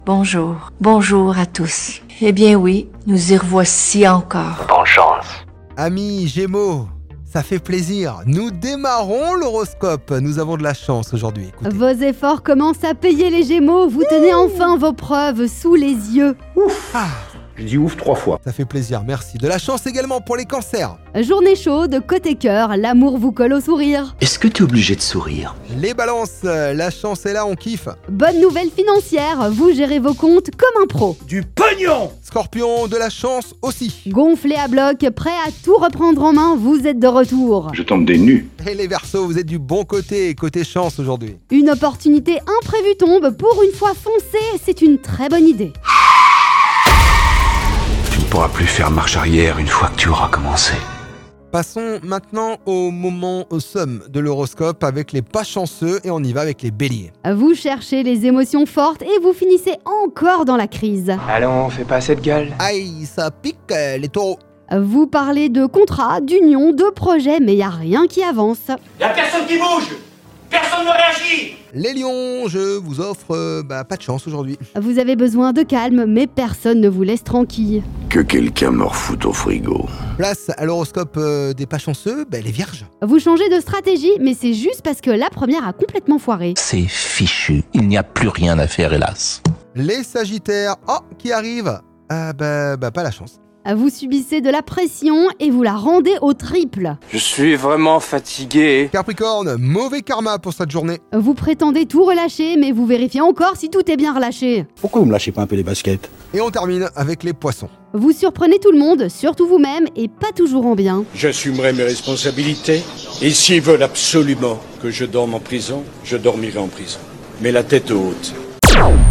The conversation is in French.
Bonjour à tous. Eh bien oui, nous y revoici encore. Bonne chance. Amis Gémeaux, ça fait plaisir. Nous démarrons l'horoscope. Nous avons de la chance aujourd'hui. Écoutez. Vos efforts commencent à payer les Gémeaux. Vous tenez enfin vos preuves sous les yeux. Ouf. Je dis ouf 3 fois. Ça fait plaisir, merci. De la chance également pour les cancers. Journée chaude, côté cœur, l'amour vous colle au sourire. Est-ce que t'es obligé de sourire? Les balances, la chance est là, on kiffe. Bonne nouvelle financière, vous gérez vos comptes comme un pro. Du pognon. Scorpion, de la chance aussi. Gonflé à bloc, prêt à tout reprendre en main, vous êtes de retour. Je tombe des nues. Et les Verseaux, vous êtes du bon côté chance aujourd'hui. Une opportunité imprévue tombe, pour une fois foncez, c'est une très bonne idée. Tu ne pourras plus faire marche arrière une fois que tu auras commencé. Passons maintenant au somme de l'horoscope avec les pas chanceux et on y va avec les béliers. Vous cherchez les émotions fortes et vous finissez encore dans la crise. Allons, fais pas cette gueule. Aïe, ça pique les taureaux. Vous parlez de contrats, d'unions, de projets, mais y a rien qui avance. Y'a personne qui bouge. Personne ne réagit. Les lions, je vous offre pas de chance aujourd'hui. Vous avez besoin de calme, mais personne ne vous laisse tranquille. Que quelqu'un me refoute au frigo. Place à l'horoscope des pas chanceux, les vierges. Vous changez de stratégie, mais c'est juste parce que la première a complètement foiré. C'est fichu, il n'y a plus rien à faire hélas. Les sagittaires, qui arrive pas la chance. Vous subissez de la pression et vous la rendez au triple. Je suis vraiment fatigué. Capricorne, mauvais karma pour cette journée. Vous prétendez tout relâcher, mais vous vérifiez encore si tout est bien relâché. Pourquoi vous me lâchez pas un peu les baskets? Et on termine avec les poissons. Vous surprenez tout le monde, surtout vous-même, et pas toujours en bien. J'assumerai mes responsabilités. Et s'ils veulent absolument que je dorme en prison, je dormirai en prison. Mais la tête haute.